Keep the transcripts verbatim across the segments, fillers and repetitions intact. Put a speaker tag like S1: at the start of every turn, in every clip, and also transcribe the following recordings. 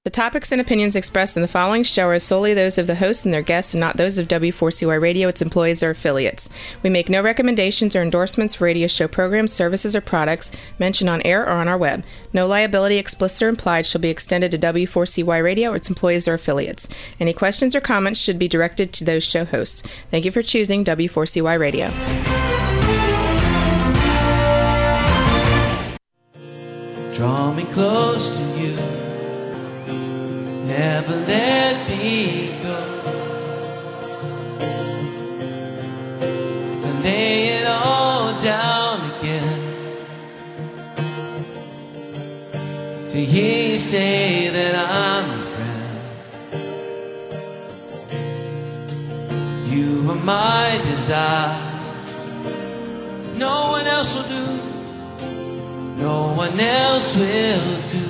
S1: The topics and opinions expressed in the following show are solely those of the host and their guests and not those of W four C Y Radio, its employees, or affiliates. We make no recommendations or endorsements for radio show programs, services, or products mentioned on air or on our web. No liability, explicit or implied, shall be extended to W four C Y Radio or its employees or affiliates. Any questions or comments should be directed to those show hosts. Thank you for choosing W four C Y Radio.
S2: Draw me close to you. Never let me go. And lay it all down again. To hear you say that I'm a friend. You are my desire. No one else will do. No one else will do.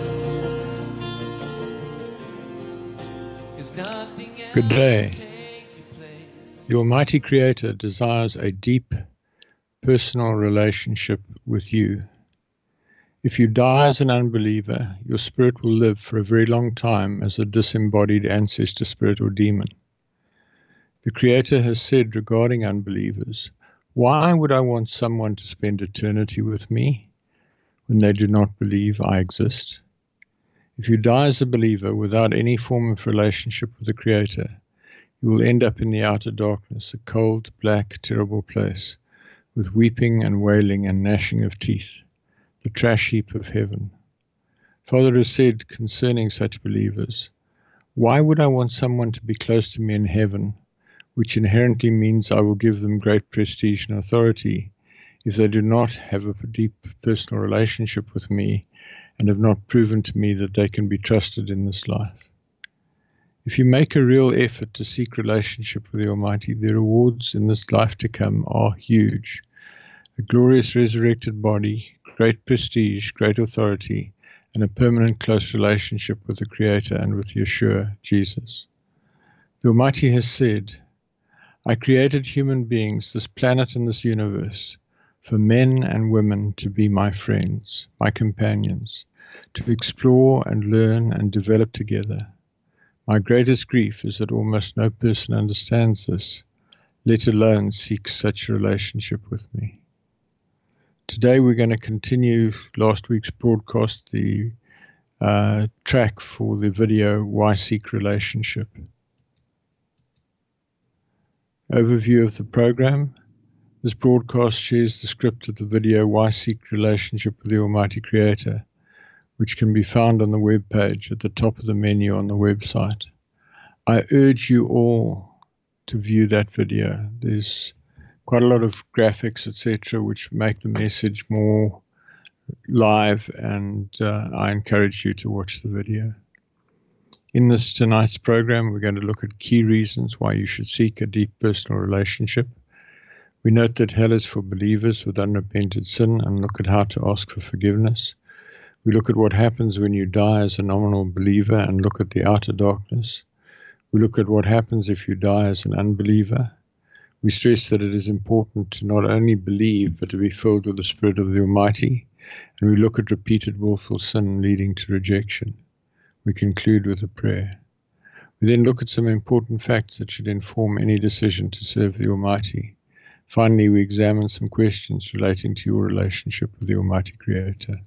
S3: Good day. The Almighty Creator desires a deep, personal relationship with you. If you die as an unbeliever, your spirit will live for a very long time as a disembodied ancestor spirit or demon. The Creator has said regarding unbelievers, "Why would I want someone to spend eternity with me when they do not believe I exist?" If you die as a believer without any form of relationship with the Creator, you will end up in the outer darkness, a cold, black, terrible place, with weeping and wailing and gnashing of teeth, the trash heap of heaven. Father has said concerning such believers, "Why would I want someone to be close to me in heaven, which inherently means I will give them great prestige and authority, if they do not have a deep personal relationship with me and have not proven to me that they can be trusted in this life?" If you make a real effort to seek relationship with the Almighty, the rewards in this life to come are huge. A glorious resurrected body, great prestige, great authority, and a permanent close relationship with the Creator and with Yeshua, Jesus. The Almighty has said, "I created human beings, this planet and this universe, for men and women to be my friends, my companions, to explore and learn and develop together. My greatest grief is that almost no person understands this, let alone seeks such a relationship with me." Today we're going to continue last week's broadcast, the uh, track for the video, Why Seek Relationship? Overview of the program. This broadcast shares the script of the video, Why Seek Relationship with the Almighty Creator, which can be found on the web page at the top of the menu on the website. I urge you all to view that video. There's quite a lot of graphics, et cetera, which make the message more live, and uh, I encourage you to watch the video. In this tonight's program, we're going to look at key reasons why you should seek a deep personal relationship. We note that hell is for believers with unrepented sin and look at how to ask for forgiveness. We look at what happens when you die as a nominal believer and look at the outer darkness. We look at what happens if you die as an unbeliever. We stress that it is important to not only believe but to be filled with the Spirit of the Almighty. And we look at repeated willful sin leading to rejection. We conclude with a prayer. We then look at some important facts that should inform any decision to serve the Almighty. Finally, we examine some questions relating to your relationship with the Almighty Creator.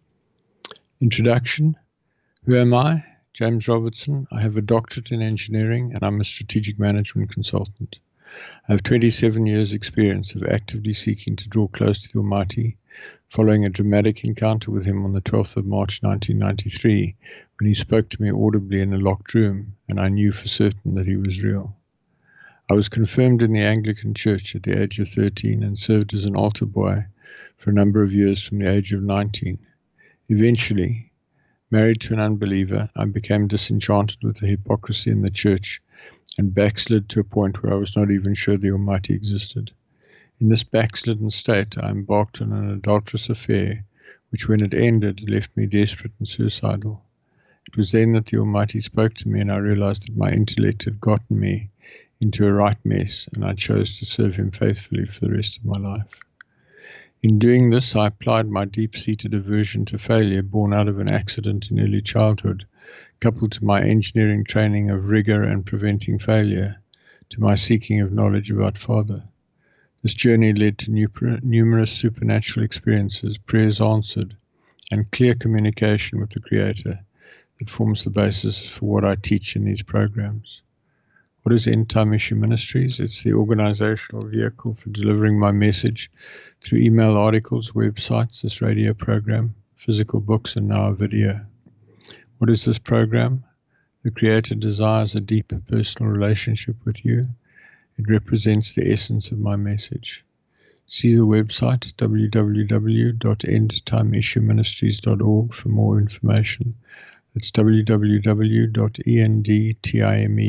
S3: Introduction. Who am I? James Robertson. I have a doctorate in engineering and I'm a strategic management consultant. I have twenty-seven years experience of actively seeking to draw close to the Almighty, following a dramatic encounter with him on the twelfth of March nineteen ninety-three, when he spoke to me audibly in a locked room, and I knew for certain that he was real. I was confirmed in the Anglican Church at the age of thirteen and served as an altar boy for a number of years from the age of nineteen. Eventually, married to an unbeliever, I became disenchanted with the hypocrisy in the church and backslid to a point where I was not even sure the Almighty existed. In this backslidden state, I embarked on an adulterous affair, which when it ended left me desperate and suicidal. It was then that the Almighty spoke to me and I realized that my intellect had gotten me into a right mess, and I chose to serve him faithfully for the rest of my life. In doing this, I applied my deep-seated aversion to failure born out of an accident in early childhood, coupled to my engineering training of rigor and preventing failure, to my seeking of knowledge about Father. This journey led to numerous supernatural experiences, prayers answered, and clear communication with the Creator that forms the basis for what I teach in these programs. What is End Time Issue Ministries? It's the organizational vehicle for delivering my message through email, articles, websites, this radio program, physical books, and now a video. What is this program? The Creator desires a deeper personal relationship with you. It represents the essence of my message. See the website w w w dot end time issue ministries dot org for more information. It's w w w dot end time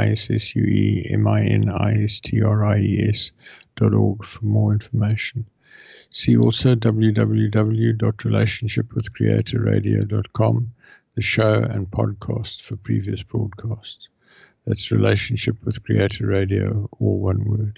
S3: issue dot org for more information. See also w w w dot relationship with creator radio dot com, the show and podcast for previous broadcasts. That's Relationship with Creator Radio, all one word.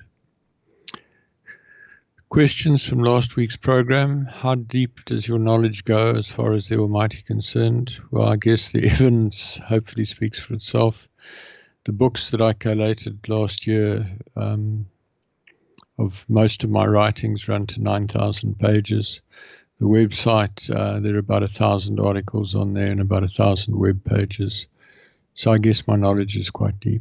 S3: Questions from last week's program. How deep does your knowledge go as far as the Almighty concerned? Well, I guess the evidence hopefully speaks for itself. The books that I collated last year, um, of most of my writings, run to nine thousand pages. The website, uh, there are about a thousand articles on there and about a thousand web pages. So I guess my knowledge is quite deep.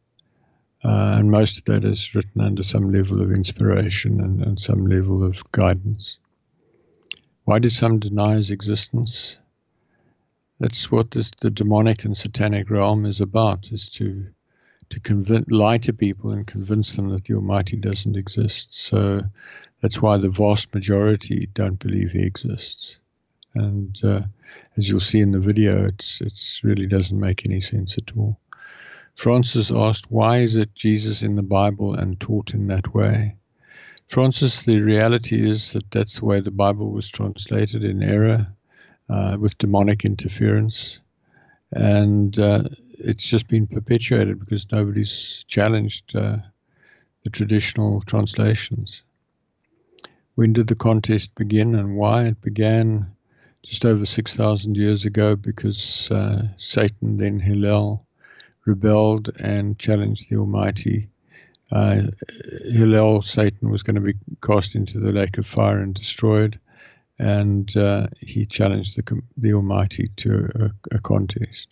S3: Uh, and most of that is written under some level of inspiration and, and some level of guidance. Why do some deny his existence? That's what this, the demonic and satanic realm is about, is to to convince, lie to people and convince them that the Almighty doesn't exist. So that's why the vast majority don't believe he exists. And uh, as you'll see in the video, it's it's really doesn't make any sense at all. Francis asked, why is it Jesus in the Bible and taught in that way? Francis, the reality is that that's the way the Bible was translated, in error, uh, with demonic interference. And uh, it's just been perpetuated because nobody's challenged uh, the traditional translations. When did the contest begin and why? It began just over six thousand years ago because uh, Satan, then Hillel, rebelled and challenged the Almighty. Uh, Hillel, Satan, was going to be cast into the lake of fire and destroyed, and uh, he challenged the, the Almighty to a, a contest.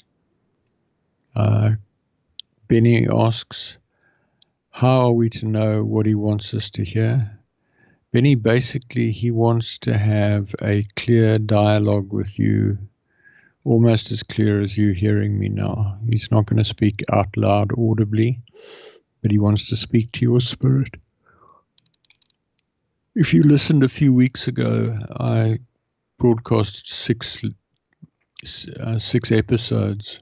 S3: Uh, Benny asks, how are we to know what he wants us to hear? Benny, basically, he wants to have a clear dialogue with you, almost as clear as you hearing me now. He's not going to speak out loud audibly, but he wants to speak to your spirit. If you listened a few weeks ago, I broadcast six, uh, six episodes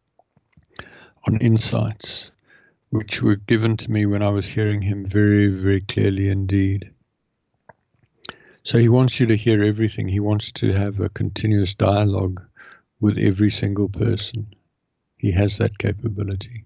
S3: on insights, which were given to me when I was hearing him very, very clearly indeed. So he wants you to hear everything. He wants to have a continuous dialogue with every single person. He has that capability.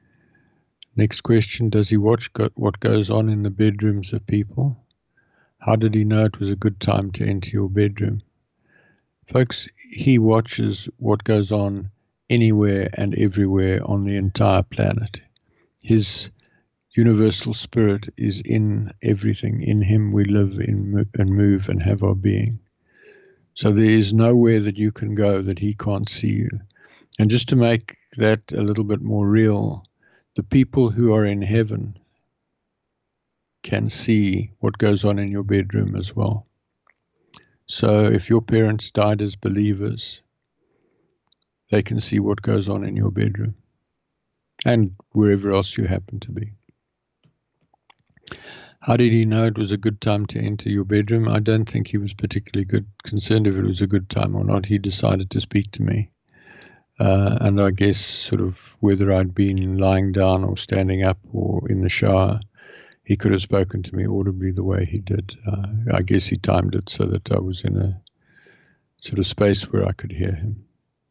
S3: Next question, does he watch go- what goes on in the bedrooms of people? How did he know it was a good time to enter your bedroom? Folks, he watches what goes on anywhere and everywhere on the entire planet. His universal spirit is in everything. In him we live in, and move and have our being. So there is nowhere that you can go that he can't see you. And just to make that a little bit more real, the people who are in heaven can see what goes on in your bedroom as well. So if your parents died as believers, they can see what goes on in your bedroom and wherever else you happen to be. How did he know it was a good time to enter your bedroom? I don't think he was particularly good concerned if it was a good time or not. He decided to speak to me. Uh, and I guess sort of whether I'd been lying down or standing up or in the shower, he could have spoken to me audibly the way he did. Uh, I guess he timed it so that I was in a sort of space where I could hear him.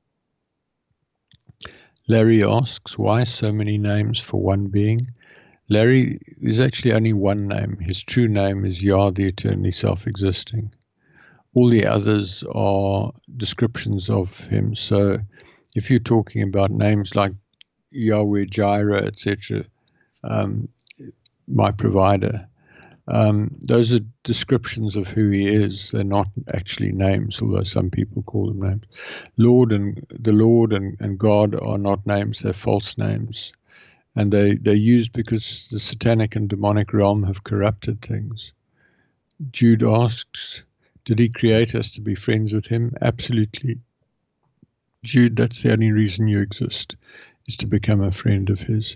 S3: Larry asks, why so many names for one being? Larry, there's actually only one name. His true name is Yah, the eternally self-existing. All the others are descriptions of him. So if you're talking about names like Yahweh, Jireh, et cetera, um, my provider, um, those are descriptions of who he is. They're not actually names, although some people call them names. Lord and the Lord and, and God are not names, they're false names. And they, they're used because the satanic and demonic realm have corrupted things. Jude asks, did he create us to be friends with him? Absolutely. Jude, that's the only reason you exist, is to become a friend of his.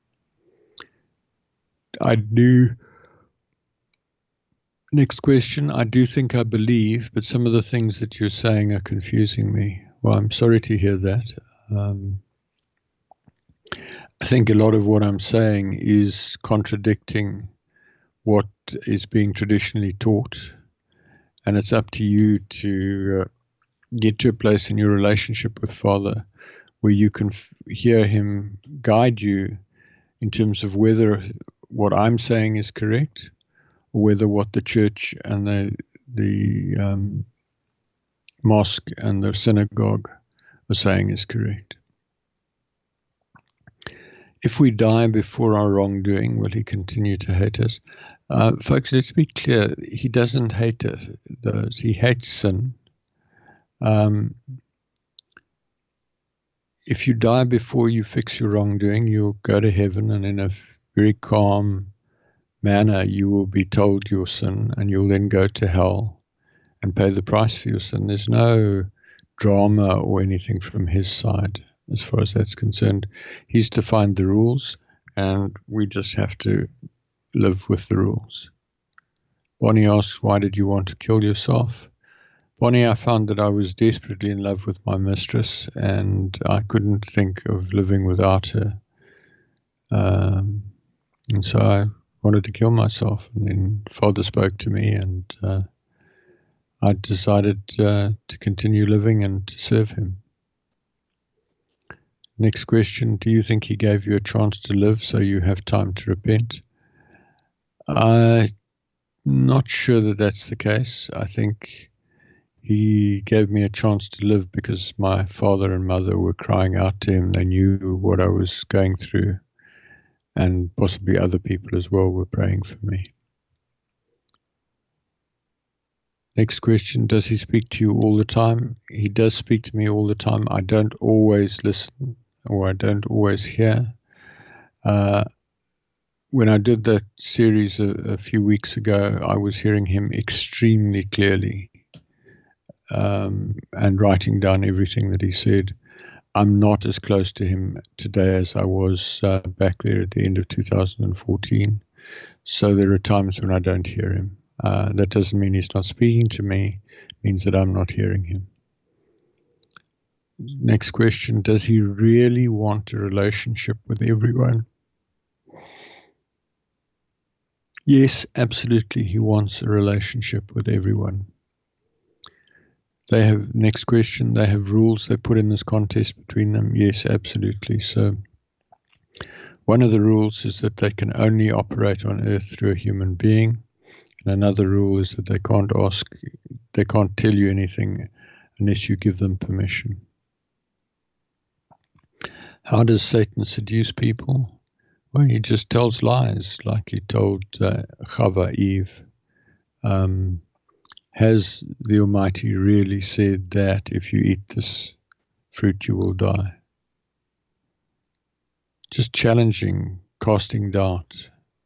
S3: I do, next question, I do think I believe, but some of the things that you're saying are confusing me. Well, I'm sorry to hear that. Um, I think a lot of what I'm saying is contradicting what is being traditionally taught, and it's up to you to uh, get to a place in your relationship with Father where you can f- hear him guide you in terms of whether what I'm saying is correct or whether what the church and the the um, mosque and the synagogue are saying is correct. If we die before our wrongdoing, will he continue to hate us? Uh, folks, let's be clear. He doesn't hate us. Those. He hates sin. Um, if you die before you fix your wrongdoing, you'll go to heaven, and in a very calm manner, you will be told your sin, and you'll then go to hell and pay the price for your sin. There's no drama or anything from his side. As far as that's concerned, he's defined the rules, and we just have to live with the rules. Bonnie asks, why did you want to kill yourself? Bonnie, I found that I was desperately in love with my mistress, and I couldn't think of living without her. Um, and so I wanted to kill myself. And then Father spoke to me, and uh, I decided uh, to continue living and to serve him. Next question, do you think he gave you a chance to live so you have time to repent? I'm not sure that that's the case. I think he gave me a chance to live because my father and mother were crying out to him. They knew what I was going through, and possibly other people as well were praying for me. Next question, does he speak to you all the time? He does speak to me all the time. I don't always listen, or I don't always hear. Uh, when I did that series a, a few weeks ago, I was hearing him extremely clearly um, and writing down everything that he said. I'm not as close to him today as I was uh, back there at the end of two thousand fourteen. So there are times when I don't hear him. Uh, that doesn't mean he's not speaking to me. It means that I'm not hearing him. Next question, does he really want a relationship with everyone? Yes, absolutely, he wants a relationship with everyone. They have, next question, they have rules they put in this contest between them. Yes, absolutely. So one of the rules is that they can only operate on earth through a human being. And another rule is that they can't ask, they can't tell you anything unless you give them permission. How does Satan seduce people? Well, he just tells lies, like he told uh, Chava, Eve. Um, has the Almighty really said that if you eat this fruit, you will die? Just challenging, casting doubt.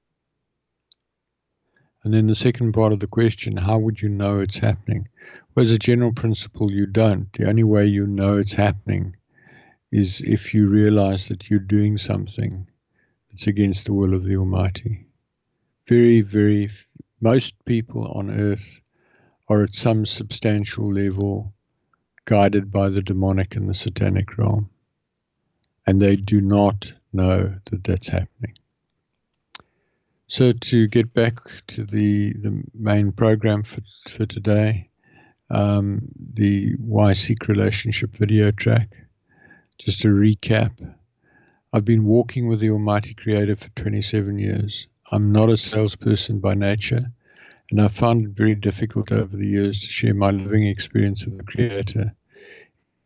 S3: And then the second part of the question, how would you know it's happening? Well, as a general principle, you don't. The only way you know it's happening is if you realize that you're doing something that's against the will of the Almighty. Very, very, most people on earth are at some substantial level guided by the demonic and the satanic realm. And they do not know that that's happening. So to get back to the, the main program for, for today, um, the Why Seek Relationship video track, just a recap. I've been walking with the Almighty Creator for twenty-seven years. I'm not a salesperson by nature, and I've found it very difficult over the years to share my living experience of the Creator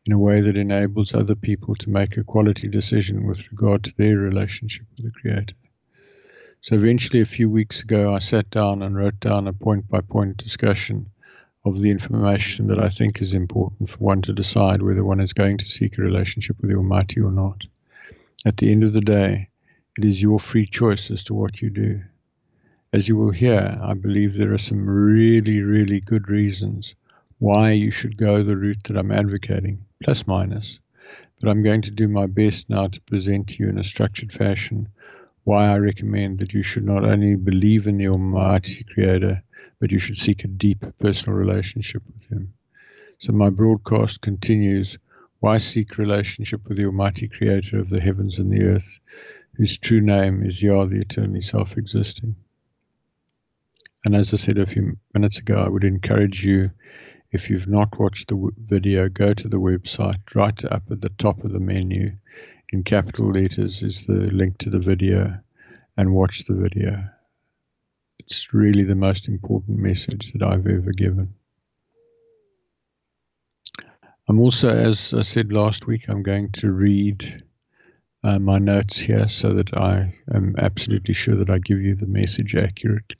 S3: in a way that enables other people to make a quality decision with regard to their relationship with the Creator. So eventually, a few weeks ago, I sat down and wrote down a point-by-point discussion of the information that I think is important for one to decide whether one is going to seek a relationship with the Almighty or not. At the end of the day, it is your free choice as to what you do. As you will hear, I believe there are some really, really good reasons why you should go the route that I'm advocating, plus minus. But I'm going to do my best now to present to you in a structured fashion why I recommend that you should not only believe in the Almighty Creator, but you should seek a deep personal relationship with Him. So my broadcast continues, why seek relationship with the Almighty Creator of the heavens and the earth, whose true name is Yah, the eternally self-existing. And as I said a few minutes ago, I would encourage you, if you've not watched the w- video, go to the website. Right up at the top of the menu, in capital letters, is the link to the video, and watch the video. It's really the most important message that I've ever given. I'm also, as I said last week, I'm going to read uh, my notes here so that I am absolutely sure that I give you the message accurately.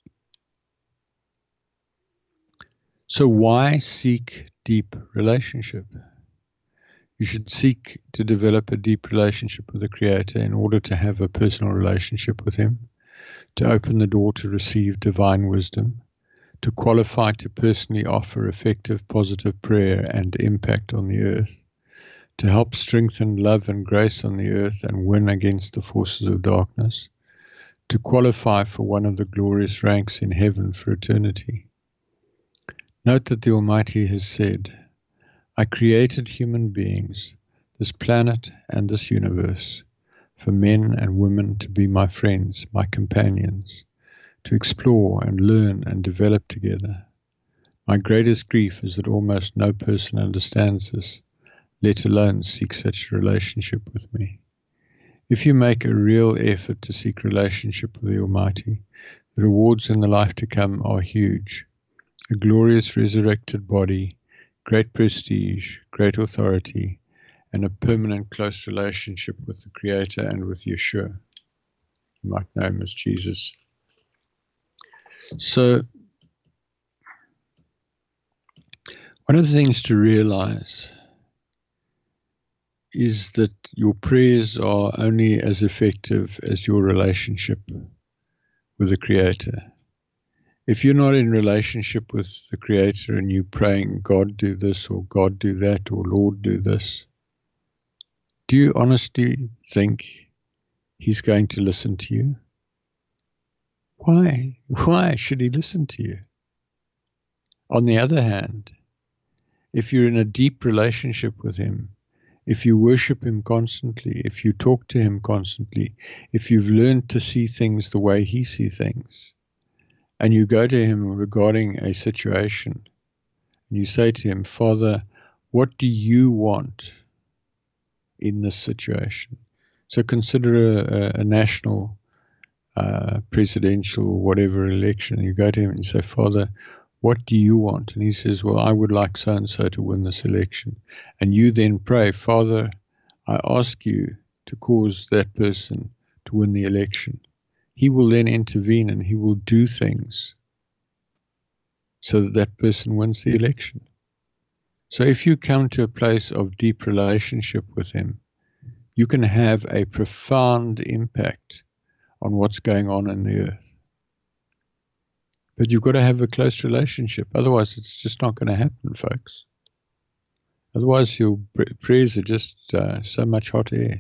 S3: So why seek deep relationship? You should seek to develop a deep relationship with the Creator in order to have a personal relationship with Him, to open the door to receive divine wisdom, to qualify to personally offer effective positive prayer and impact on the earth, to help strengthen love and grace on the earth and win against the forces of darkness, to qualify for one of the glorious ranks in heaven for eternity. Note that the Almighty has said, I created human beings, this planet and this universe, for men and women to be my friends, my companions, to explore and learn and develop together. My greatest grief is that almost no person understands this, let alone seek such a relationship with me. If you make a real effort to seek relationship with the Almighty, the rewards in the life to come are huge. A glorious resurrected body, great prestige, great authority, and a permanent close relationship with the Creator and with Yeshua. You might know Him as Jesus. So, one of the things to realize is that your prayers are only as effective as your relationship with the Creator. If you're not in relationship with the Creator and you're praying, God do this, or God do that, or Lord do this, do you honestly think He's going to listen to you? Why? Why should He listen to you? On the other hand, if you're in a deep relationship with Him, if you worship Him constantly, if you talk to Him constantly, if you've learned to see things the way He sees things, and you go to Him regarding a situation, and you say to Him, Father, what do you want in this situation? So consider a, a national, uh, presidential, whatever election. You go to Him and you say, Father, what do you want? And He says, well, I would like so-and-so to win this election. And you then pray, Father, I ask you to cause that person to win the election. He will then intervene and He will do things so that that person wins the election. So if you come to a place of deep relationship with Him, you can have a profound impact on what's going on in the earth. But you've got to have a close relationship. Otherwise, it's just not going to happen, folks. Otherwise, your prayers are just uh, so much hot air.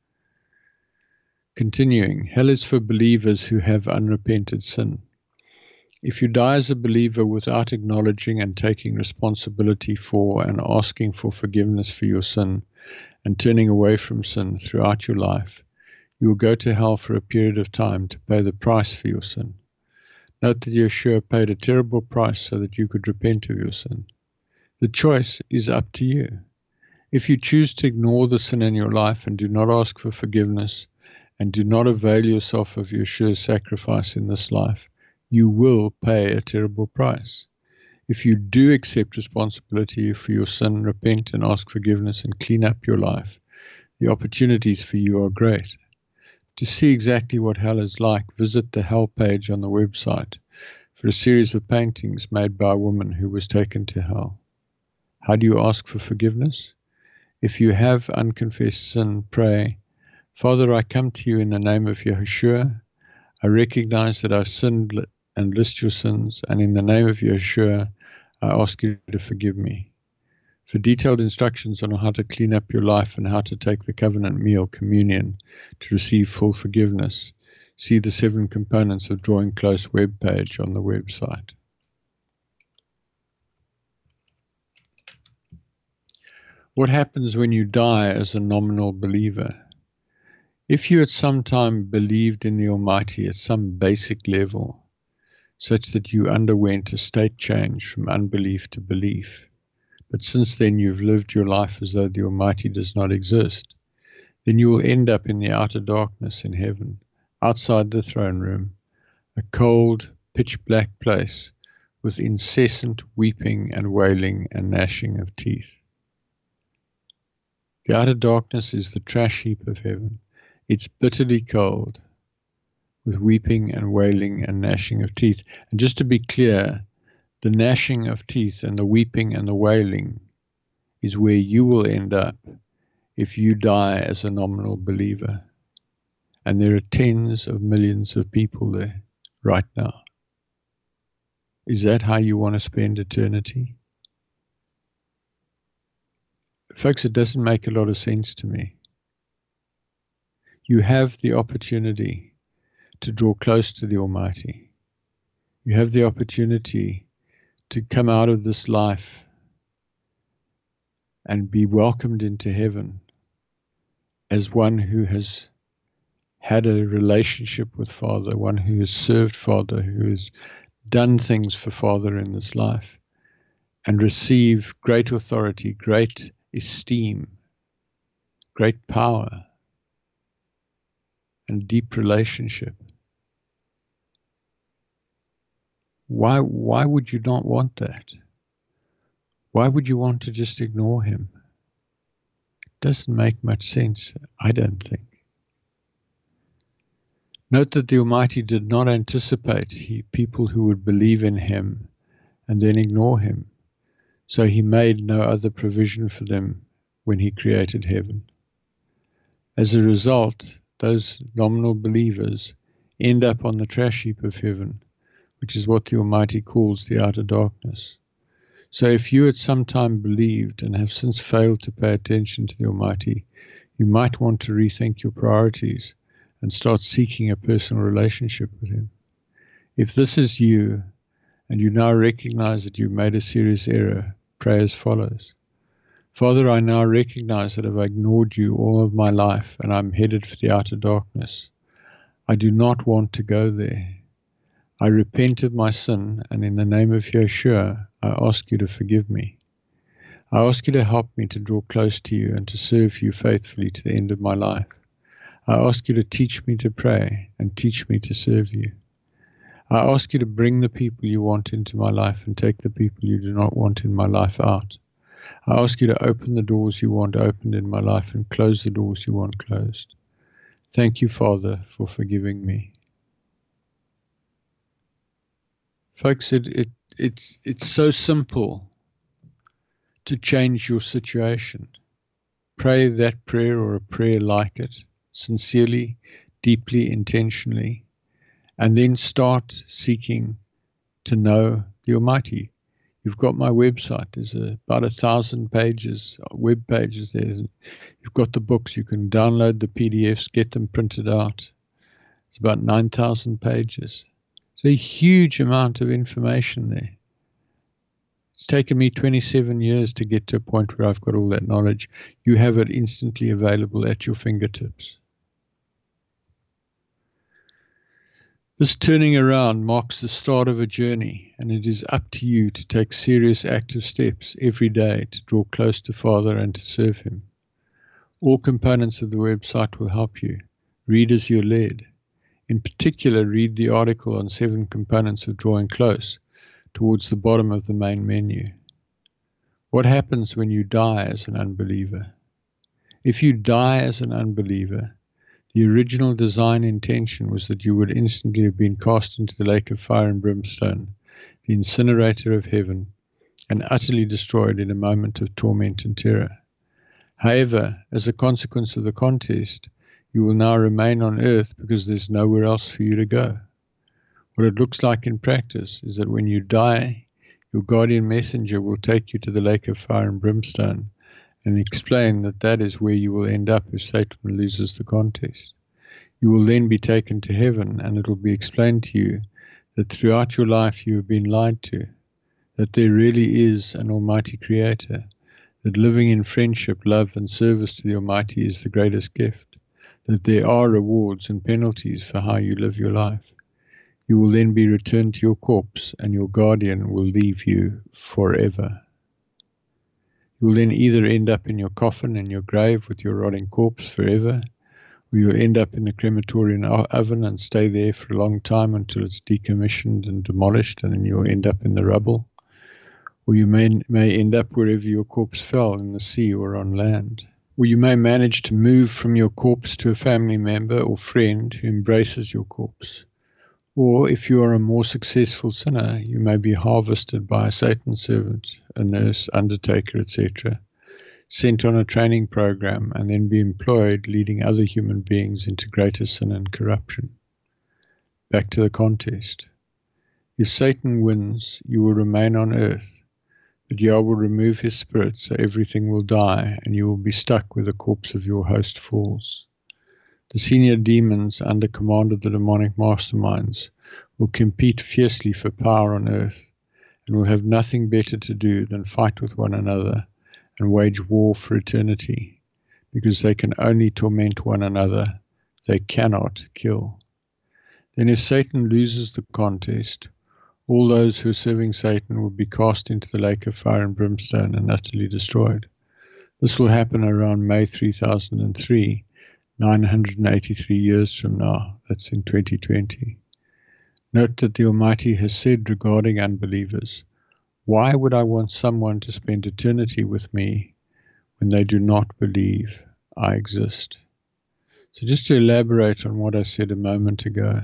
S3: Continuing, hell is for believers who have unrepented sin. If you die as a believer without acknowledging and taking responsibility for and asking for forgiveness for your sin and turning away from sin throughout your life, you will go to hell for a period of time to pay the price for your sin. Note that Yeshua paid a terrible price so that you could repent of your sin. The choice is up to you. If you choose to ignore the sin in your life and do not ask for forgiveness, and do not avail yourself of Yeshua's sacrifice in this life, you will pay a terrible price. If you do accept responsibility for your sin, repent and ask forgiveness and clean up your life, the opportunities for you are great. To see exactly what hell is like, visit the hell page on the website for a series of paintings made by a woman who was taken to hell. How do you ask for forgiveness? If you have unconfessed sin, pray, Father, I come to you in the name of Yahushua. I recognize that I've sinned and list your sins, and in the name of Yahushua, I ask you to forgive me. For detailed instructions on how to clean up your life and how to take the covenant meal, communion, to receive full forgiveness, see the seven components of Drawing Close webpage on the website. What happens when you die as a nominal believer? If you at some time believed in the Almighty at some basic level, such that you underwent a state change from unbelief to belief, but since then you've lived your life as though the Almighty does not exist, then you will end up in the outer darkness in heaven, outside the throne room, a cold, pitch-black place with incessant weeping and wailing and gnashing of teeth. The outer darkness is the trash heap of heaven. It's bitterly cold, with weeping and wailing and gnashing of teeth. And just to be clear, the gnashing of teeth and the weeping and the wailing is where you will end up if you die as a nominal believer. And there are tens of millions of people there right now. Is that how you want to spend eternity? Folks, it doesn't make a lot of sense to me. You have the opportunity to draw close to the Almighty. You have the opportunity to come out of this life and be welcomed into heaven as one who has had a relationship with Father, one who has served Father, who has done things for Father in this life, and receive great authority, great esteem, great power, and deep relationship. Why, why would you not want that? Why would you want to just ignore him? It doesn't make much sense, I don't think. Note that the Almighty did not anticipate he, people who would believe in him and then ignore him. So he made no other provision for them when he created heaven. As a result, those nominal believers end up on the trash heap of heaven, which is what the Almighty calls the outer darkness. So if you at some time believed and have since failed to pay attention to the Almighty, you might want to rethink your priorities and start seeking a personal relationship with him. If this is you, and you now recognize that you've made a serious error, pray as follows. Father, I now recognize that I've ignored you all of my life and I'm headed for the outer darkness. I do not want to go there. I repent of my sin, and in the name of Yeshua, I ask you to forgive me. I ask you to help me to draw close to you and to serve you faithfully to the end of my life. I ask you to teach me to pray and teach me to serve you. I ask you to bring the people you want into my life and take the people you do not want in my life out. I ask you to open the doors you want opened in my life and close the doors you want closed. Thank you, Father, for forgiving me. Folks, it, it, it's, it's so simple to change your situation. Pray that prayer or a prayer like it, sincerely, deeply, intentionally, and then start seeking to know the Almighty. You've got my website. There's a, about a thousand pages, web pages there. You've got the books. You can download the P D Fs, get them printed out. It's about nine thousand pages. It's a huge amount of information there. It's taken me twenty-seven years to get to a point where I've got all that knowledge. You have it instantly available at your fingertips. This turning around marks the start of a journey, and it is up to you to take serious active steps every day to draw close to Father and to serve him. All components of the website will help you. Read as you're led. In particular, read the article on seven components of drawing close, towards the bottom of the main menu. What happens when you die as an unbeliever? If you die as an unbeliever, the original design intention was that you would instantly have been cast into the lake of fire and brimstone, the incinerator of heaven, and utterly destroyed in a moment of torment and terror. However, as a consequence of the contest, you will now remain on earth because there's nowhere else for you to go. What it looks like in practice is that when you die, your guardian messenger will take you to the lake of fire and brimstone and explain that that is where you will end up if Satan loses the contest. You will then be taken to heaven, and it will be explained to you that throughout your life you have been lied to, that there really is an Almighty Creator, that living in friendship, love, and service to the Almighty is the greatest gift, that there are rewards and penalties for how you live your life. You will then be returned to your corpse, and your guardian will leave you forever. You will then either end up in your coffin in your grave with your rotting corpse forever, or you'll end up in the crematorium oven and stay there for a long time until it's decommissioned and demolished, and then you'll end up in the rubble. Or you may, may end up wherever your corpse fell, in the sea or on land. Or you may manage to move from your corpse to a family member or friend who embraces your corpse. Or if you are a more successful sinner, you may be harvested by a Satan servant, a nurse, undertaker, et cetera, sent on a training program, and then be employed leading other human beings into greater sin and corruption. Back to the contest. If Satan wins, you will remain on earth, but Yah will remove his spirit, so everything will die, and you will be stuck where the corpse of your host falls. The senior demons, under command of the demonic masterminds, will compete fiercely for power on earth, and will have nothing better to do than fight with one another and wage war for eternity, because they can only torment one another, they cannot kill. Then if Satan loses the contest, all those who are serving Satan will be cast into the lake of fire and brimstone and utterly destroyed. This will happen around May three thousand three, nine hundred eighty-three years from now. That's in twenty twenty. Note that the Almighty has said regarding unbelievers, "Why would I want someone to spend eternity with me when they do not believe I exist?" So just to elaborate on what I said a moment ago,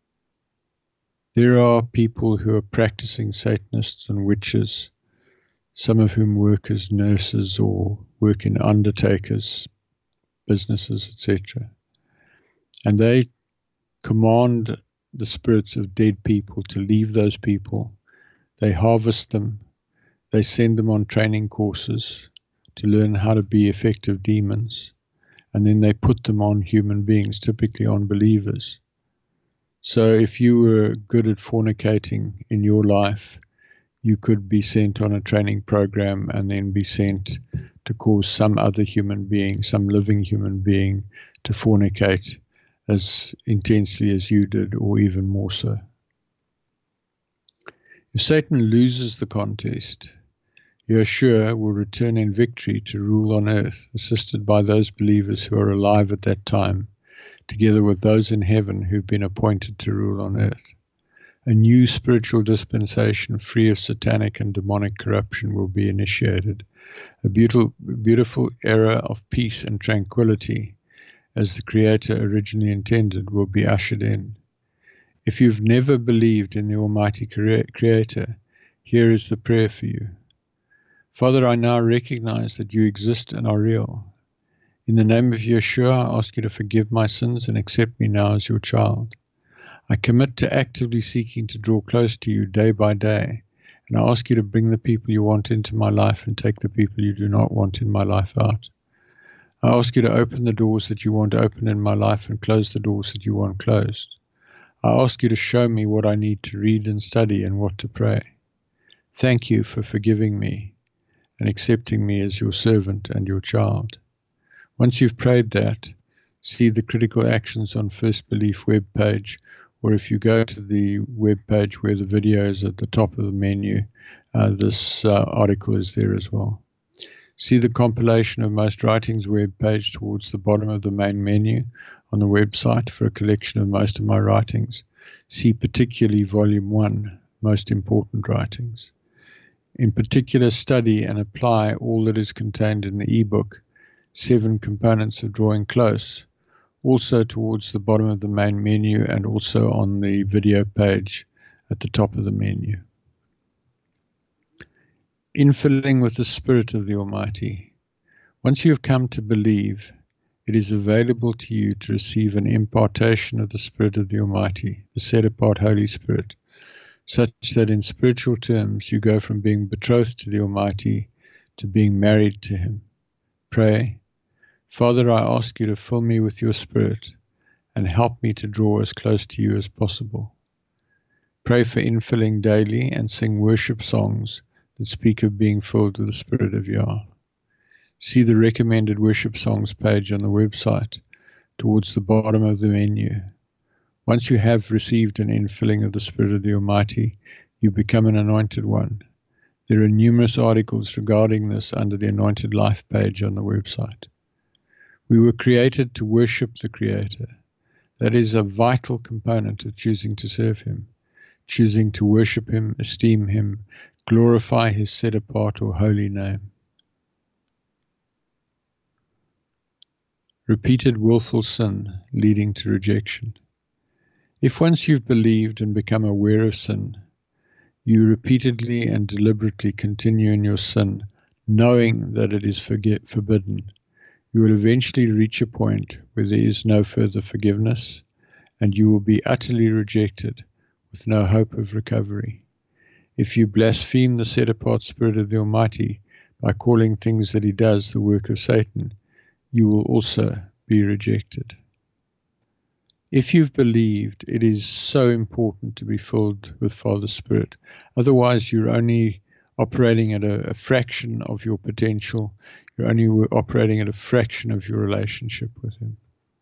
S3: there are people who are practicing Satanists and witches, some of whom work as nurses or work in undertakers, businesses, et cetera. And they command the spirits of dead people to leave those people. They harvest them. They send them on training courses to learn how to be effective demons. And then they put them on human beings, typically on believers. So if you were good at fornicating in your life, you could be sent on a training program and then be sent to cause some other human being, some living human being, to fornicate as intensely as you did, or even more so. If Satan loses the contest, Yeshua will return in victory to rule on earth, assisted by those believers who are alive at that time, together with those in heaven who've been appointed to rule on earth. A new spiritual dispensation free of satanic and demonic corruption will be initiated. A beautiful, beautiful era of peace and tranquility, as the Creator originally intended, will be ushered in. If you've never believed in the Almighty Creator, here is the prayer for you. Father, I now recognize that you exist and are real. In the name of Yeshua, I ask you to forgive my sins and accept me now as your child. I commit to actively seeking to draw close to you day by day, and I ask you to bring the people you want into my life and take the people you do not want in my life out. I ask you to open the doors that you want open in my life and close the doors that you want closed. I ask you to show me what I need to read and study and what to pray. Thank you for forgiving me and accepting me as your servant and your child. Once you've prayed that, see the critical actions on First Belief webpage, or if you go to the webpage where the video is at the top of the menu, uh, this uh, article is there as well. See the compilation of most writings webpage towards the bottom of the main menu on the website for a collection of most of my writings. See particularly Volume one, most important writings. In particular, study and apply all that is contained in the ebook, Seven Components of Drawing Close, also towards the bottom of the main menu and also on the video page at the top of the menu. Infilling with the Spirit of the Almighty. Once you have come to believe, it is available to you to receive an impartation of the Spirit of the Almighty, the set-apart Holy Spirit, such that in spiritual terms you go from being betrothed to the Almighty to being married to Him. Pray, Father, I ask you to fill me with your Spirit and help me to draw as close to you as possible. Pray for infilling daily and sing worship songs that speak of being filled with the Spirit of Yah. See the recommended worship songs page on the website towards the bottom of the menu. Once you have received an infilling of the Spirit of the Almighty, you become an anointed one. There are numerous articles regarding this under the Anointed Life page on the website. We were created to worship the Creator. That is a vital component of choosing to serve Him, choosing to worship Him, esteem Him, glorify His set-apart or holy name. Repeated willful sin leading to rejection. If once you've believed and become aware of sin, you repeatedly and deliberately continue in your sin, knowing that it is forget, forbidden, you will eventually reach a point where there is no further forgiveness, and you will be utterly rejected with no hope of recovery. If you blaspheme the set-apart Spirit of the Almighty by calling things that He does the work of Satan, you will also be rejected. If you've believed, it is so important to be filled with Father's Spirit. Otherwise, you're only operating at a, a fraction of your potential. You're only operating at a fraction of your relationship with Him.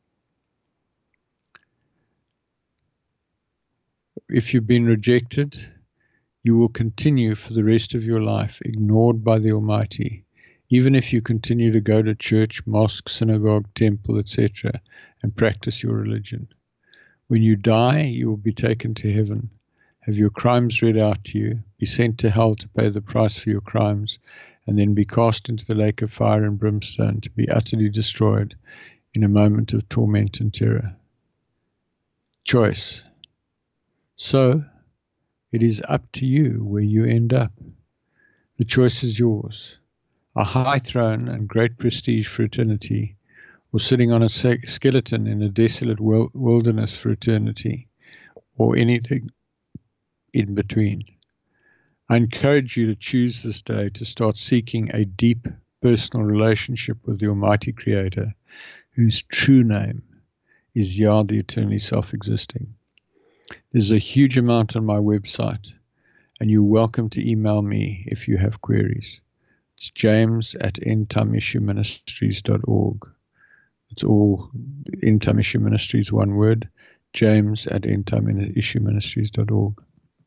S3: If you've been rejected, you will continue for the rest of your life ignored by the Almighty, even if you continue to go to church, mosque, synagogue, temple, et cetera, and practice your religion. When you die, you will be taken to heaven, have your crimes read out to you, be sent to hell to pay the price for your crimes, and then be cast into the lake of fire and brimstone to be utterly destroyed in a moment of torment and terror. Choice. So, it is up to you where you end up. The choice is yours. A high throne and great prestige for eternity, or sitting on a skeleton in a desolate wilderness for eternity, or anything in between. I encourage you to choose this day to start seeking a deep personal relationship with the Almighty Creator, whose true name is Yah, the eternally self-existing. There's a huge amount on my website, and you're welcome to email me if you have queries. It's james at endtime issue ministries dot org. It's all Endtime Issue Ministries, one word, james at endtime issue ministries dot org.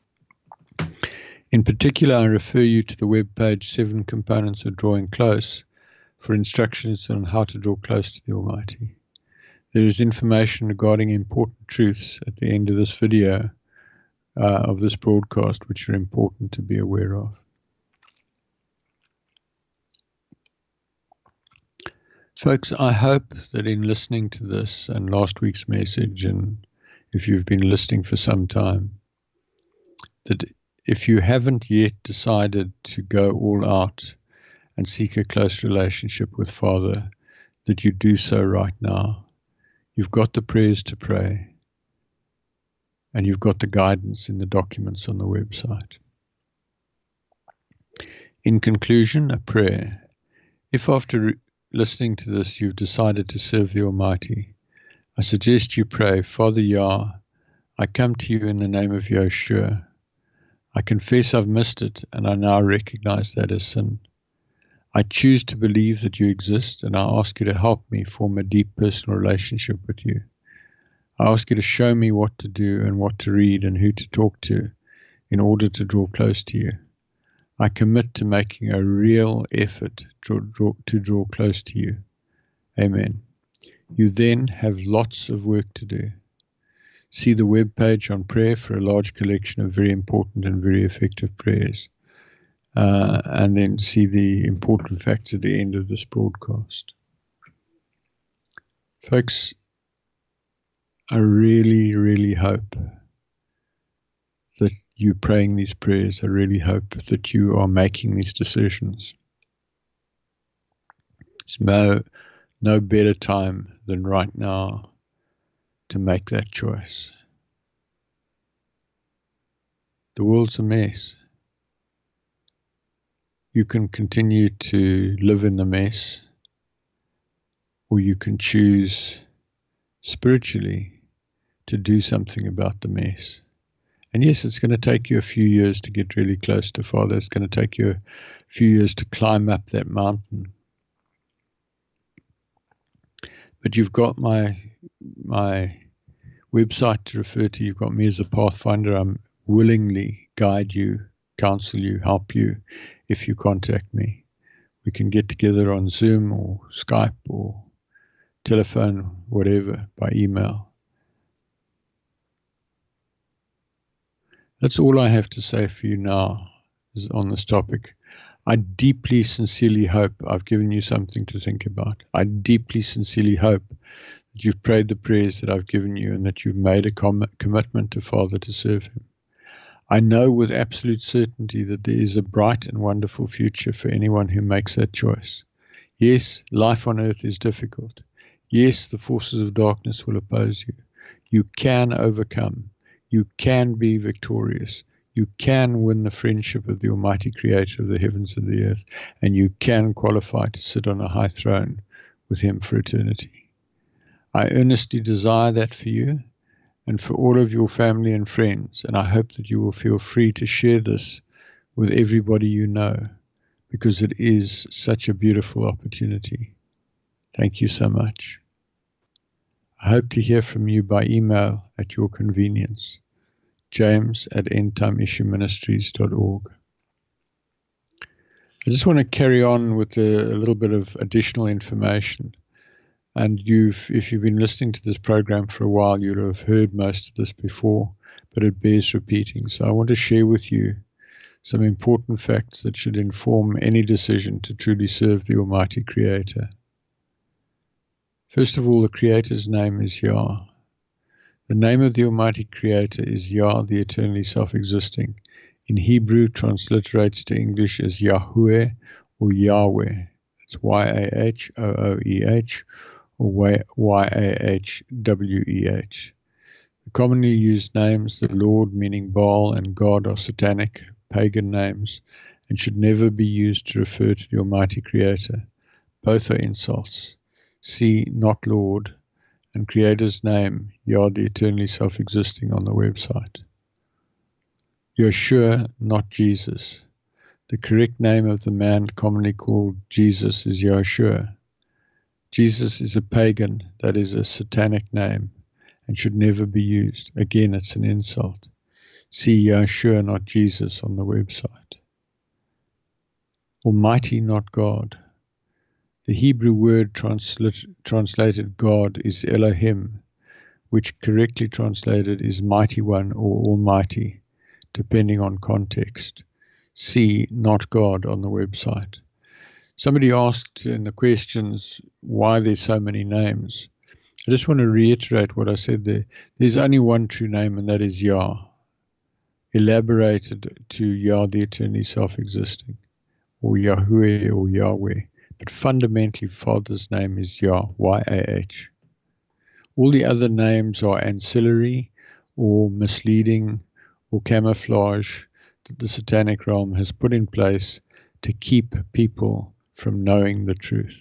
S3: In particular, I refer you to the webpage Seven Components of Drawing Close for instructions on how to draw close to the Almighty. There is information regarding important truths at the end of this video, uh, of this broadcast, which are important to be aware of. Folks, I hope that in listening to this and last week's message, and if you've been listening for some time, that if you haven't yet decided to go all out and seek a close relationship with Father, that you do so right now. You've got the prayers to pray, and you've got the guidance in the documents on the website. In conclusion, a prayer. If after re- listening to this you've decided to serve the Almighty, I suggest you pray, Father Yah, I come to you in the name of Yeshua. I confess I've missed it, and I now recognize that as sin. I choose to believe that you exist, and I ask you to help me form a deep personal relationship with you. I ask you to show me what to do and what to read and who to talk to in order to draw close to you. I commit to making a real effort to draw, to draw close to you. Amen. You then have lots of work to do. See the web page on prayer for a large collection of very important and very effective prayers. Uh, and then see the important facts at the end of this broadcast. Folks, I really, really hope that you're praying these prayers. I really hope that you are making these decisions. There's no, no better time than right now to make that choice. The world's a mess. You can continue to live in the mess, or you can choose spiritually to do something about the mess. And yes, it's going to take you a few years to get really close to Father. It's going to take you a few years to climb up that mountain. But you've got my my website to refer to. You've got me as a pathfinder. I'm willingly guide you, counsel you, help you if you contact me. We can get together on Zoom or Skype or telephone, whatever, by email. That's all I have to say for you now is on this topic. I deeply, sincerely hope I've given you something to think about. I deeply, sincerely hope that you've prayed the prayers that I've given you and that you've made a com- commitment to Father to serve Him. I know with absolute certainty that there is a bright and wonderful future for anyone who makes that choice. Yes, life on earth is difficult. Yes, the forces of darkness will oppose you. You can overcome. You can be victorious. You can win the friendship of the Almighty Creator of the heavens and the earth, and you can qualify to sit on a high throne with Him for eternity. I earnestly desire that for you and for all of your family and friends, and I hope that you will feel free to share this with everybody you know, because it is such a beautiful opportunity. Thank you so much. I hope to hear from you by email at your convenience. James at endtime issue ministries dot org. I just want to carry on with a, a little bit of additional information. And you've, if you've been listening to this program for a while, you'll have heard most of this before, but it bears repeating. So I want to share with you some important facts that should inform any decision to truly serve the Almighty Creator. First of all, the Creator's name is Yah. The name of the Almighty Creator is Yah, the eternally self-existing. In Hebrew, transliterates to English as Yahweh or Yahweh. It's Y A H O O E H or Y A H W E H. The commonly used names, the Lord meaning Baal and God, are satanic, pagan names, and should never be used to refer to the Almighty Creator. Both are insults. See not Lord and Creator's name, Yah the eternally self-existing, on the website. Yeshua, not Jesus. The correct name of the man commonly called Jesus is Yeshua. Jesus is a pagan, that is a satanic name, and should never be used. Again, it's an insult. See Yeshua, not Jesus, on the website. Almighty, not God. The Hebrew word translit, translated God is Elohim, which correctly translated is Mighty One or Almighty, depending on context. See not God on the website. Somebody asked in the questions why there's so many names. I just want to reiterate what I said there. There's only one true name, and that is Yah, elaborated to Yah the eternally self-existing, or Yahweh or Yahweh. But fundamentally, Father's name is Yah, Y A H. All the other names are ancillary or misleading or camouflage that the satanic realm has put in place to keep people from knowing the truth.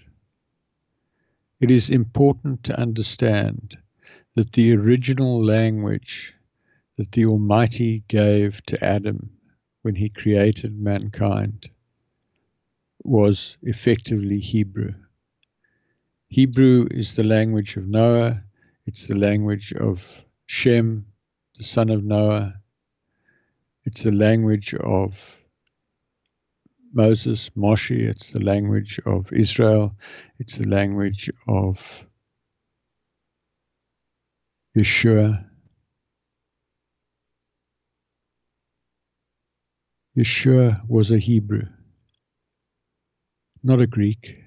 S3: It is important to understand that the original language that the Almighty gave to Adam when He created mankind was effectively Hebrew. Hebrew is the language of Noah. It's the language of Shem, the son of Noah. It's the language of Moses, Moshe. It's the language of Israel. It's the language of Yeshua. Yeshua was a Hebrew, not a Greek.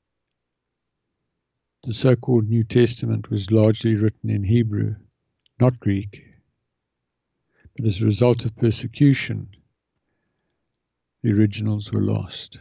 S3: The so-called New Testament was largely written in Hebrew, not Greek. But as a result of persecution, the originals were lost.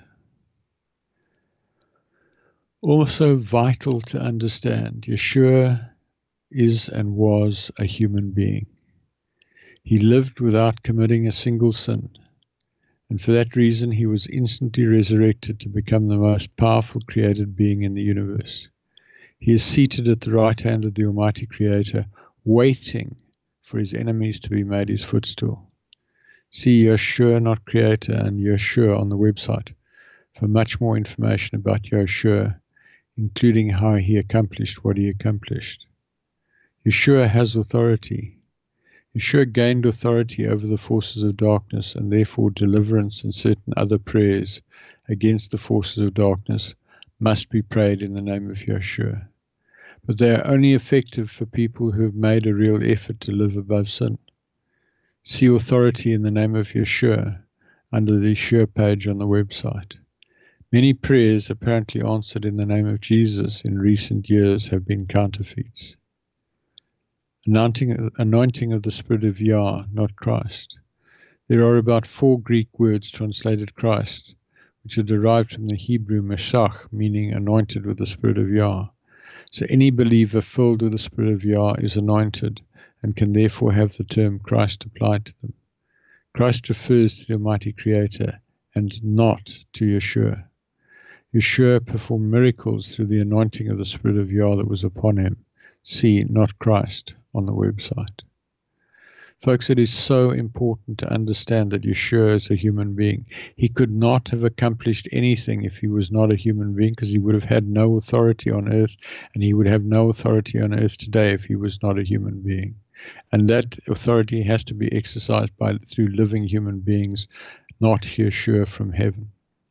S3: Also vital to understand, Yeshua is and was a human being. He lived without committing a single sin, and for that reason he was instantly resurrected to become the most powerful created being in the universe. He is seated at the right hand of the Almighty Creator, waiting for his enemies to be made his footstool. See Yeshua, not Creator, and Yeshua on the website for much more information about Yeshua, including how he accomplished what he accomplished. Yeshua has authority. Yeshua gained authority over the forces of darkness, and therefore deliverance and certain other prayers against the forces of darkness must be prayed in the name of Yeshua. But they are only effective for people who have made a real effort to live above sin. See authority in the name of Yeshua under the Yeshua page on the website. Many prayers apparently answered in the name of Jesus in recent years have been counterfeits. Anointing, anointing of the Spirit of Yah, not Christ. There are about four Greek words translated Christ, which are derived from the Hebrew Meshach, meaning anointed with the Spirit of Yah. So any believer filled with the Spirit of Yah is anointed and can therefore have the term Christ applied to them. Christ refers to the Almighty Creator and not to Yeshua. Yeshua performed miracles through the anointing of the Spirit of Yah that was upon him. See, not Christ, on the website. Folks, it is so important to understand that Yeshua is a human being. He could not have accomplished anything if he was not a human being, because he would have had no authority on earth, and he would have no authority on earth today if he was not a human being. And that authority has to be exercised by through living human beings, not Yeshua from heaven.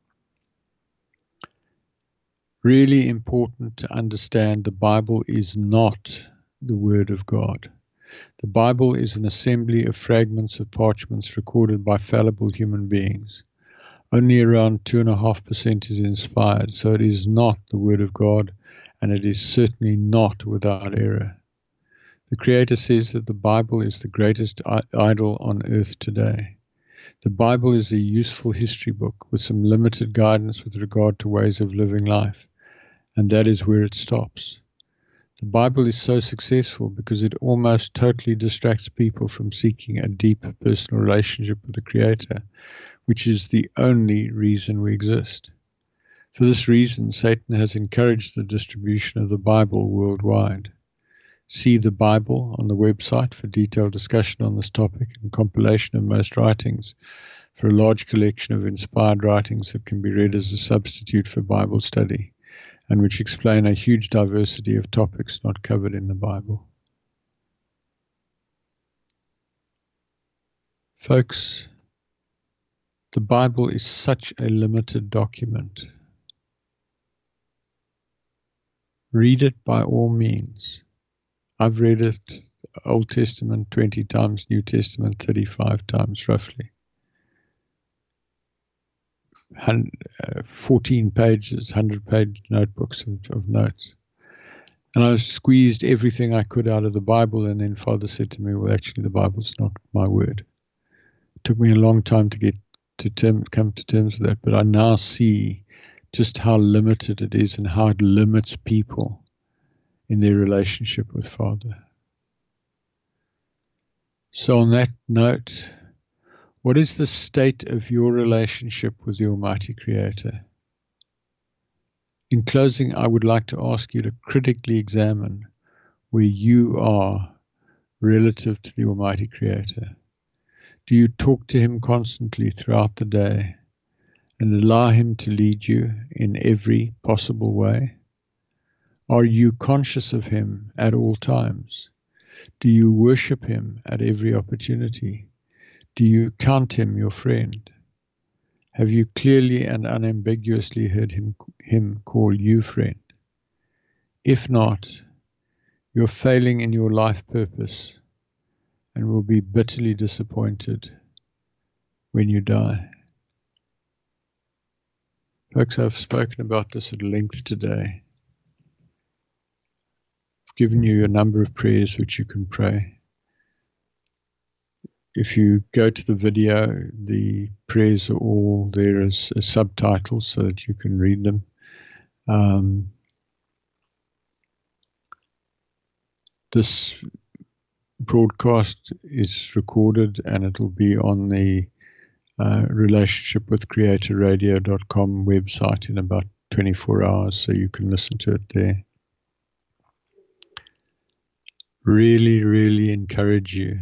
S3: Really important to understand, the Bible is not the Word of God. The Bible is an assembly of fragments of parchments recorded by fallible human beings. Only around two and a half percent is inspired, so it is not the Word of God, and it is certainly not without error. The Creator says that the Bible is the greatest idol on earth today. The Bible is a useful history book with some limited guidance with regard to ways of living life, and that is where it stops. The Bible is so successful because it almost totally distracts people from seeking a deep personal relationship with the Creator, which is the only reason we exist. For this reason, Satan has encouraged the distribution of the Bible worldwide. See the Bible on the website for detailed discussion on this topic and compilation of most writings for a large collection of inspired writings that can be read as a substitute for Bible study, and which explain a huge diversity of topics not covered in the Bible. Folks, the Bible is such a limited document. Read it by all means. I've read it, Old Testament twenty times, New Testament thirty-five times roughly. fourteen pages, one hundred page notebooks of, of notes. And I squeezed everything I could out of the Bible, and then Father said to me, well, actually the Bible's not my word. It took me a long time to get to term, come to terms with that, but I now see just how limited it is and how it limits people in their relationship with Father. So on that note, what is the state of your relationship with the Almighty Creator? In closing, I would like to ask you to critically examine where you are relative to the Almighty Creator. Do you talk to Him constantly throughout the day and allow Him to lead you in every possible way? Are you conscious of Him at all times? Do you worship Him at every opportunity? Do you count Him your friend? Have you clearly and unambiguously heard him, him call you friend? If not, you're failing in your life purpose and will be bitterly disappointed when you die. Folks, I've spoken about this at length today. I've given you a number of prayers which you can pray. If you go to the video, the prayers are all there as, as subtitles so that you can read them. Um, this broadcast is recorded and it will be on the uh, relationship with creator radio dot com website in about twenty-four hours, so you can listen to it there. Really, really encourage you.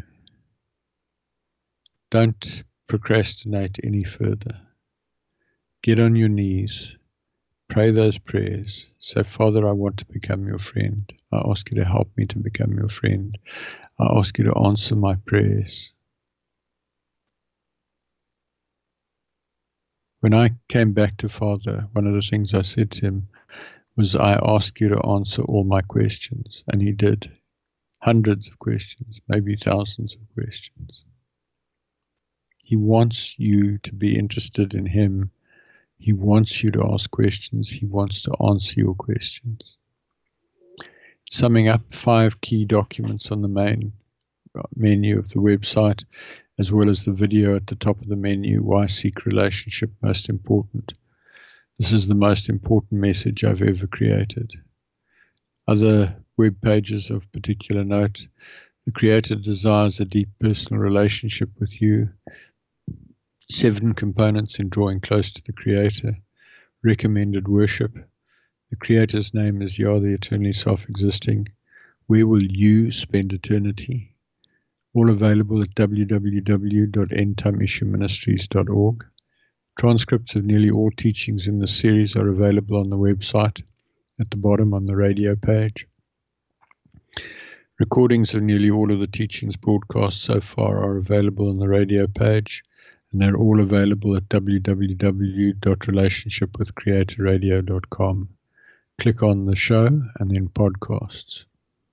S3: Don't procrastinate any further. Get on your knees. Pray those prayers. Say, Father, I want to become your friend. I ask you to help me to become your friend. I ask you to answer my prayers. When I came back to Father, one of the things I said to him was, I ask you to answer all my questions. And he did. Hundreds of questions, maybe thousands of questions. He wants you to be interested in him. He wants you to ask questions. He wants to answer your questions. Summing up five key documents on the main menu of the website, as well as the video at the top of the menu, why seek relationship most important. This is the most important message I've ever created. Other web pages of particular note. The Creator desires a deep personal relationship with you. Seven components in drawing close to the Creator. Recommended worship. The Creator's name is Yah, the eternally self-existing. Where will you spend eternity? All available at w w w dot end time issue ministries dot org. Transcripts of nearly all teachings in this series are available on the website at the bottom on the radio page. Recordings of nearly all of the teachings broadcast so far are available on the radio page, and they're all available at w w w dot relationship with creator radio dot com. Click on the show and then podcasts.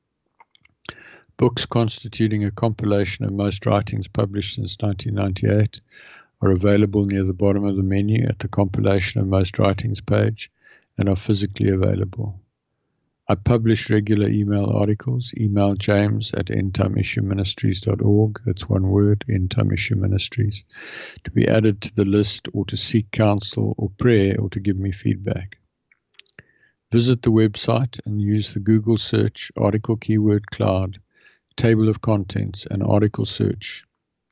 S3: Books constituting a compilation of most writings published since nineteen ninety-eight are available near the bottom of the menu at the compilation of most writings page and are physically available. I publish regular email articles. Email James at end time issue ministries dot org. That's one word, End Time Issue Ministries. To be added to the list or to seek counsel or prayer or to give me feedback. Visit the website and use the Google search article keyword cloud, table of contents, and article search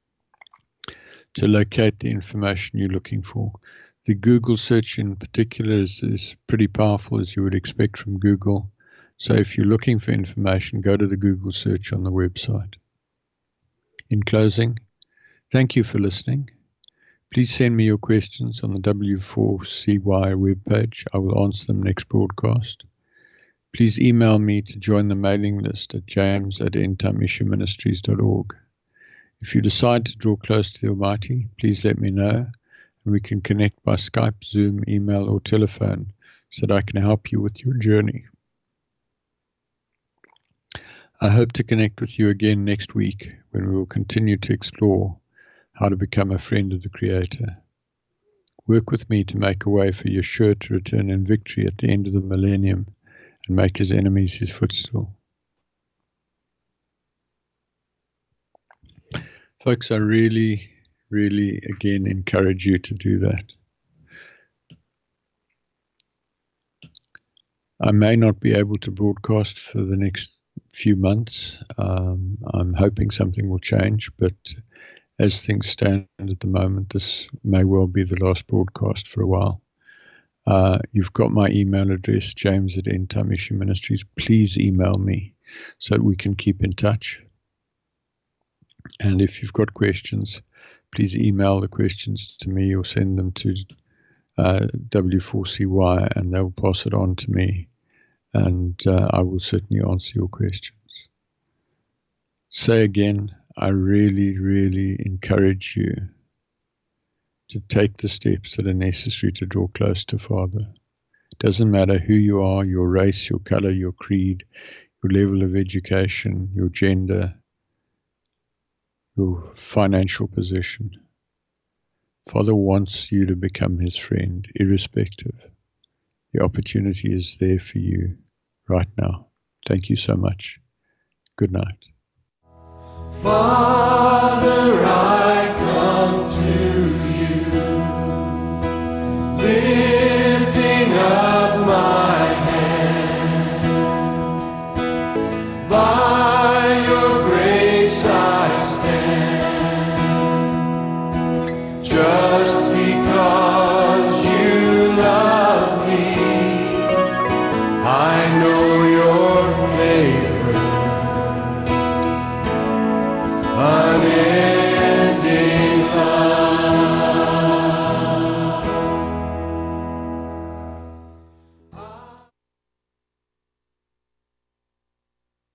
S3: to locate the information you're looking for. The Google search in particular is, is pretty powerful, as you would expect from Google. So if you're looking for information, go to the Google search on the website. In closing, thank you for listening. Please send me your questions on the W four C Y webpage. I will answer them next broadcast. Please email me to join the mailing list at james at end time issue ministries dot org. If you decide to draw close to the Almighty, please let me know, and we can connect by Skype, Zoom, email, or telephone so that I can help you with your journey. I hope to connect with you again next week when we will continue to explore how to become a friend of the Creator. Work with me to make a way for Yeshua to return in victory at the end of the millennium and make his enemies his footstool. Folks, I really, really, again, encourage you to do that. I may not be able to broadcast for the next few months. Um, I'm hoping something will change, but as things stand at the moment, this may well be the last broadcast for a while. Uh, you've got my email address, james at end time issue ministries. Please email me so that we can keep in touch. And if you've got questions, please email the questions to me or send them to uh, W four C Y and they'll pass it on to me. And uh, I will certainly answer your questions. Say again, I really, really encourage you to take the steps that are necessary to draw close to Father. It doesn't matter who you are, your race, your color, your creed, your level of education, your gender, your financial position. Father wants you to become his friend, irrespective. The opportunity is there for you right now. Thank you so much. Good night.
S2: Father,